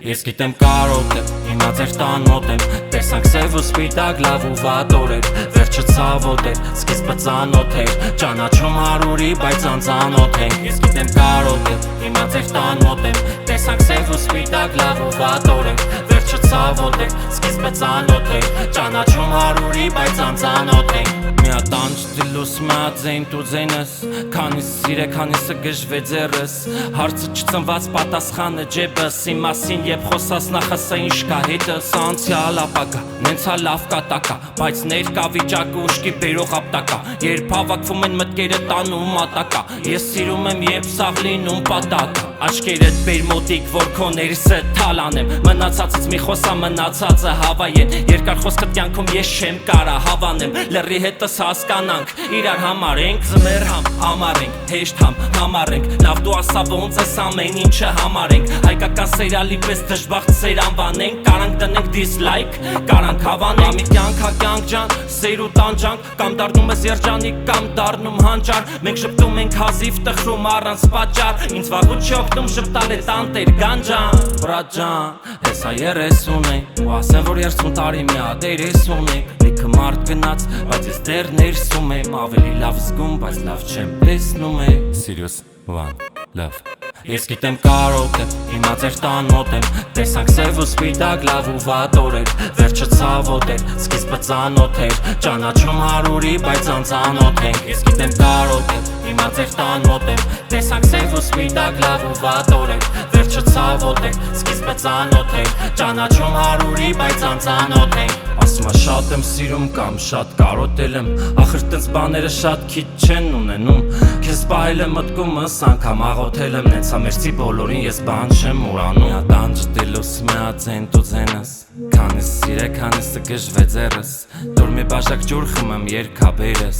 Ես գիտեմ կարոտ է, հիմա ձեր տան մոտ եմ Տեսանք սև ու սպիտակ, լավ ու վատ օրեր Վերջը ցավոտ էր, սկիզբը ծանոթ էր Ճանաչում հարուրի, բայց անծանոթ ենք Ես գիտեմ կարոտ է, հիմա ձեր տան մոտ եմ Տեսանք սև ու սպիտակ, լավ ու վատ օրեր Վերջը ցավոտ էր, սկիզբը ծանոթ էր Ճանաչում հարուրի, բայց անծանոթ ենք Մի հատ անջդիլուս մա ձեին դու ձենս Քանիս սիրե, քանիսը գժվե ձերս Հարցը չծնված պատասխանը ջեբս Իմ մասին եբ խոսաս նախասա ինչ կա հետս Անցյալ ապագա, նենցա լավ կատակա Բայց ներկա վիճակը ուշքի բերող ապտակա Երբ հավաքվում են մտքերը տանում մատակա Ես սիրում եմ երբ սաղ լինում պատակա Աչքերդ բեր մոտիկ, որ քո ներսը թալանեմ Մնացածից մի խոսա մնացածը հավայեն Երկար խոսքը կյանքում ես չեմ կարա հավանեմ Լռի հետս հասկանանք, իրար համար ենք Ձմեր համար ենք, հեշտ համար ենք Լավ դու ասա ոնց ես ամեն ինչը համար ենք Հայկական սերիալի պես դժբախտ սեր անվանենք Կարանք տնենք դիսլայք, կարանք հավանենք Մի կյանք հա կյանք ջան, սեր ու տանջանք Կամ դառնում ես երջանիկ, կամ դառնում հանճար Մենք շպտում ենք հազիվ տխրում առանց պատճառ Ինձ վաղուց չի օգնում շպտալ է տանտեր գանջան Բրատ ջան, հեսա 30 ենք Ու ասեն որ 30 տարի մի հատ երեսուն ենք Լիքը մարդ գնաց, բայց ես դեռ ներսում եմ Ավելի լավ զգում, բայց լավ չեմ տեսնում է Serious one, love Ես գիտեմ կարոտ եմ, հիմա ձեր տան մոտ եմ Տեսանք սև ու սպիտակ, լավ ու վատ օրեր Վերջը ցավոտ էր, սկիզբը ծանոթ էր Ճանաչում հարուրի, բայց անծանոթ ենք Ես գիտեմ կարոտ եմ, հիմա ձեր տան մոտ եմ Տեսանք սև ու սպիտակ, լավ ու վատ օրեր Վերջը ցավոտ էր, սկիզբը ծանոթ էր Ճանաչում հարուրի, բայց անծանոթ ենք Ասում շատ եմ սիրում կամ շատ կարոտել եմ Ախր տենց բաները շատ քիչ չեն ունենում Քեզ պահել եմ մտքումս անգամ աղոթել եմ Նենց ամերցի բոլորին ես բան չեմ ուրանում Մի հատ անջդիլուս մի հատ ձեն դու ձենս Քանիս սիրե, քանիսը գժվե ձերս Դուր մի բաժակ ջուր խմեմ երկաբերս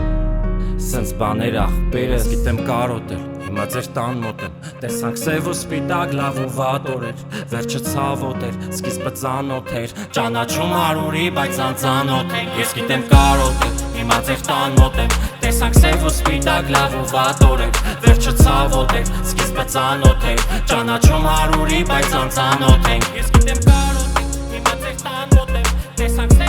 Սենց բաներ աղբերս Գիտեմ կարոտել, հիմա ձեր տան մոտ եմ Տեսանք սև ու սպիտակ, լավ ու վատ օրեր Վերջը ցավոտ էր, սկիզբը ծանոթ էր Ճանաչում հարուրի, բայց անծանոթ ենք Ես գիտեմ կարոտել, հիմա ձեր տան մոտ եմ Տեսանք սև ու սպիտակ, լավ ու վատ օրեր Վերջը ցավոտ էր, սկիզբը ծանոթ էր Ճանաչում հարուրի, բայց անծանոթ ենք Ես գիտեմ կարոտել, հիմա ձեր տան մոտ եմ Տեսանք